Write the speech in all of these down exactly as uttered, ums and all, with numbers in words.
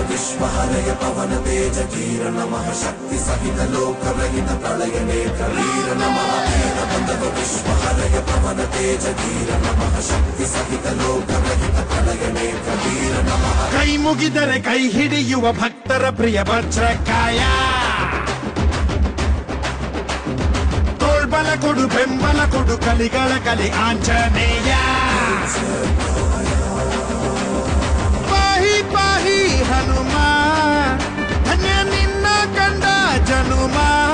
विश्वहरय पवन तेज धीर नमः शक्ति सहित लोक रहित प्रलय नेत्र वीर नमः वीरबंधव विश्वहरय पवन तेज धीर नमः शक्ति सहित लोक रहित प्रलय नेत्र वीर नमः ಕೈ ಮುಗಿದರೆ ಕೈ ಹಿಡಿಯುವ ಭಕ್ತರ ಪ್ರಿಯ ವಜ್ರಕಾಯ ತೋಳ್ಬಲ ಕೊಡು ಬೆಂಬಲ ಕೊಡು ಕಲಿಗಳ ಕಲಿ ಆಂಜನೇಯ ಪಾಹಿ ಪಾಹಿ ಹನುಮ ಧನ್ಯ ನಿನ್ನ ಕಂಡ ಜನುಮ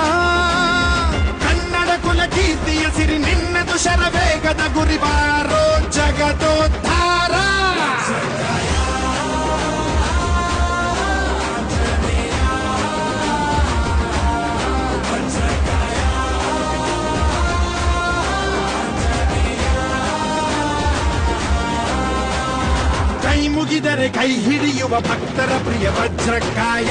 ಕನ್ನಡ ಕುಲ ಕೀರ್ತಿಯ ಸಿರಿ ನಿನ್ನದು ಶರವೇಗದ ಗುರಿ ಬಾರೋ ಜಗದೋದ್ಧಾರ ಕೈ ಮುಗಿದರೆ ಕೈ ಹಿಡಿಯುವ ಭಕ್ತರ ಪ್ರಿಯ ವಜ್ರಕಾಯ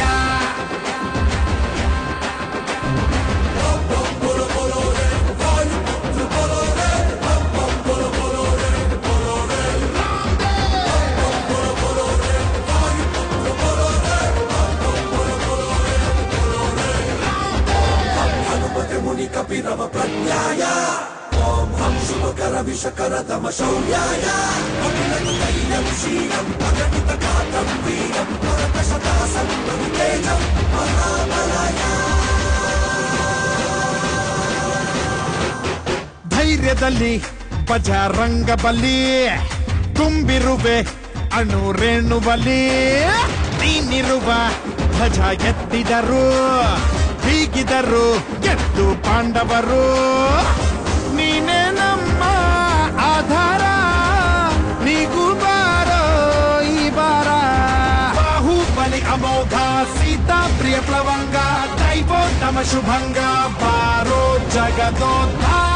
हनुमते मुनि कपिरव प्रज्ञाय ओम हम शुभकर विषकर दम शौर्याय अखिलैलं शीलं अगणित गात्रं वीरं परतशतासं तेजं महाबलाय ಧೈರ್ಯದಲ್ಲಿ ಬಜರಂಗ ಬಲಿ ತುಂಬಿರುವೆ ಅಣು ರೇಣುವಲಿ ನೀನಿರುವ ಧ್ವಜ ಎತ್ತಿದರು ಬೀಗಿದರು ಗೆದ್ದು ಪಾಂಡವರು ನೀನೇ ನಮ್ಮ ಆಧಾರ ನೀಗೂ ಬಾರೋ ಈ ಬಾರ ಬಾಹುಬಲಿ ಅಮೋಘ ಸೀತಾ ಪ್ರಿಯ ಪ್ಲವಂಗ ದೈವೋತ್ತಮ ಶುಭಂಗ ಬಾರೋ ಜಗದೋದ್ಧಾರ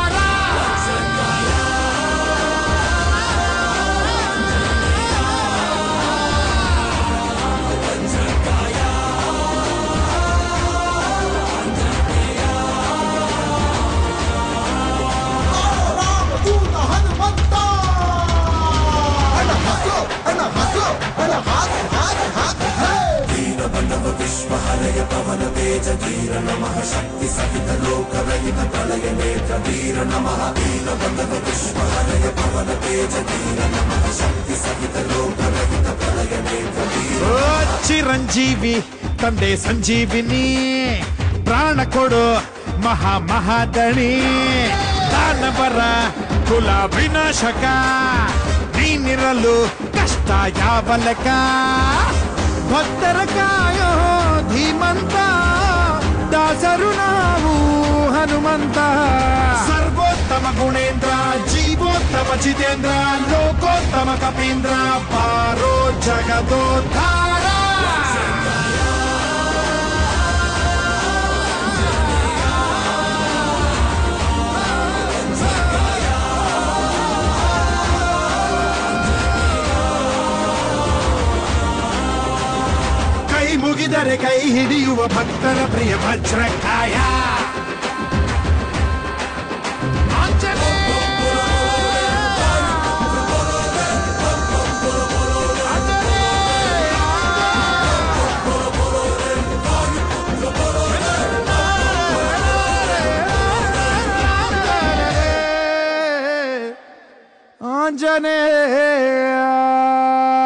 वीरबंधव विश्वहरय पवन तेज धीर नमः शक्ति सहित लोक रहित प्रलय नेत्र वीर नमः वीरबंधव विश्वहरय पवन तेज धीर नमः शक्ति सहित लोक रहित प्रलय नेत्र वीर ಚಿರಂಜೀವಿ ತಂದೆ ಸಂಜೀವಿನಿ ಪ್ರಾಣ ಕೊಡು ಮಹಾ ಮಹಾದಣಿ ದಾನವರ ಕುಲ ವಿನಾಶಕ ನೀನಿರಲು ಕಷ್ಟ ಯಾವ ಲೆಕ್ಕ ಭಕ್ತರ ಕಾಯೋ ಧೀಮಂತ ದಾಸರು ನಾವು ಹನುಮಂತ ಸರ್ವೋತ್ತಮ ಗುಣೇಂದ್ರ ಜೀವೋತ್ತಮ ಜಿತೇಂದ್ರ ಲೋಕೋತ್ತಮ ಕಪೀಂದ್ರ ಪಾರೋ ಜಗದೋದ್ಧಾರ ಮುಗಿದರೆ ಕೈ ಹಿಡಿಯುವ ಭಕ್ತರ ಪ್ರಿಯ ವಜ್ರಕಾಯ ಆಂಜನೇಯ. ಆಂಜನೇಯ